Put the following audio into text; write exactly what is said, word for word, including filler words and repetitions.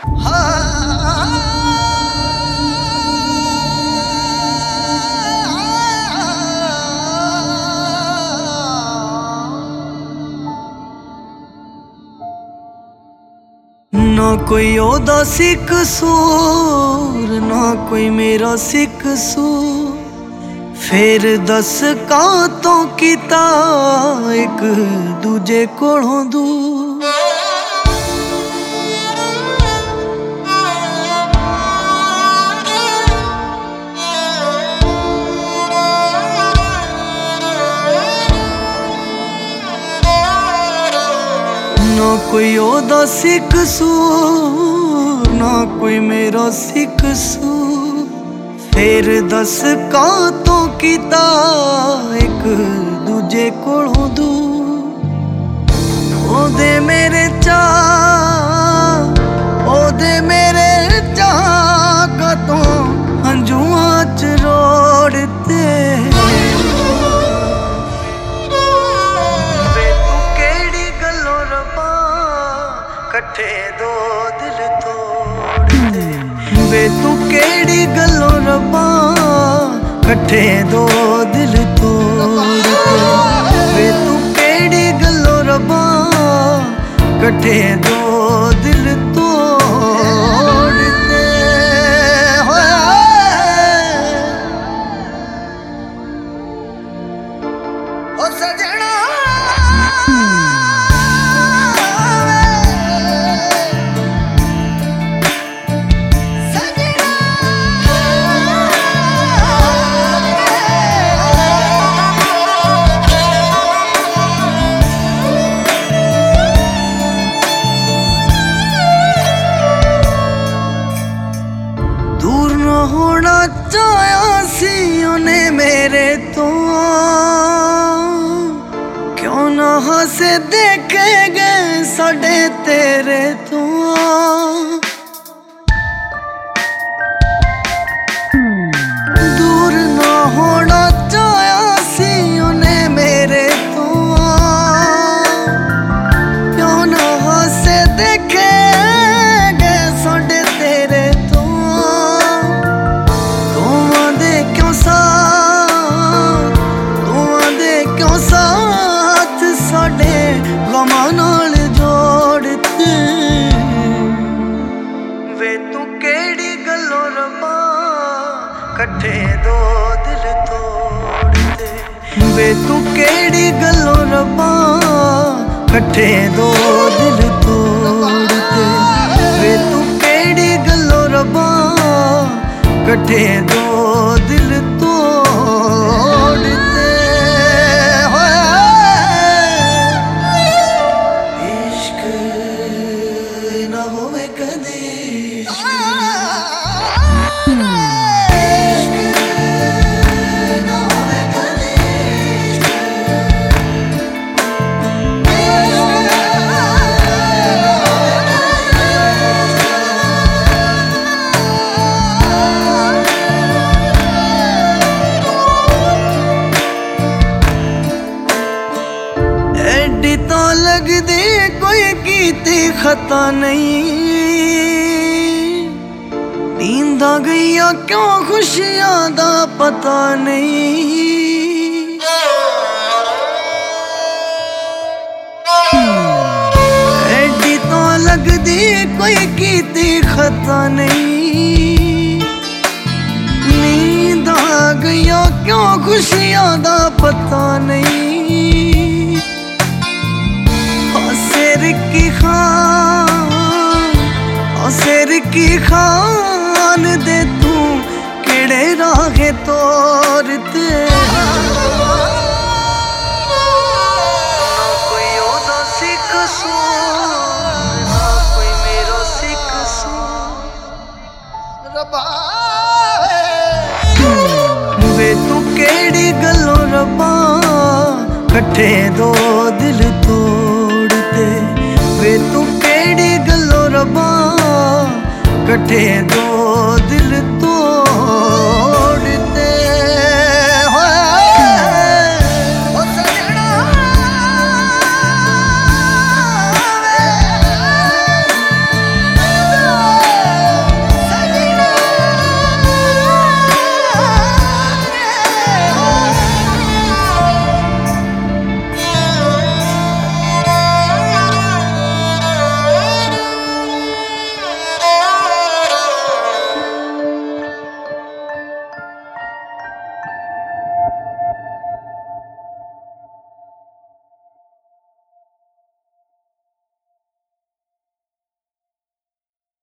ना कोई ओदा सी कसूर, ना कोई मेरा सी कसूर, फिर दस कां तो कीता एक दूजे कोलों दूर। ना कोई ओदा सी कसूर, ना कोई मेरा सी कसूर, फिर दस कां तो कीता एक दूजे कोलों दूर। ओदे मेरे चाह, ओदे मेरे चाह कतों हंजुआं च रोड़ते। कट्ठे दो दिल तोड़ते वे, तू केड़ी गल्लों रब्बा कट्ठे दो दिल तोड़ते वे, तू केड़ी गल्लों रब्बा कट्ठे दो दिल तोड़ते। ओ सजना होना चाहा सी उन्हें मेरे तो, क्यों ना हंसे देखे गए साडे तेरे तो। दूर ना होना चाहा सी उन्हें मेरे तो, क्यों ना हंसे देखे गए साडे तेरे तो। गमां नाल जोड़ते वे, तू केड़ी गल्लों रब्बा कट्ठे दो दिल तोड़ते वे, तू केड़ी गल्लों रब्बा कट्ठे दो दिल तोड़ते वे, तू केड़ी गल्लों रब्बा कट्ठे दो दिल तोड़ते। तो लगदी कोई कीती खता नहीं, नींदा गईया क्यों खुशियां दा पता नहीं। एडी तो लगदी कोई कीती खता नहीं, नींदा गईया क्यों खुशियां दा पता नहीं। सिर की खान, सिर की खान दे तू केड़े राहे तोरते। ना कोई ओदा सी कसूर, ना कोई मेरा सी कसूर रब्बा वे, तू केड़ी गल्लों रब्बा कट्ठे दो दिल तोड़ते वे, तू केड़ी गल्लों रब्बा कट्ठे दो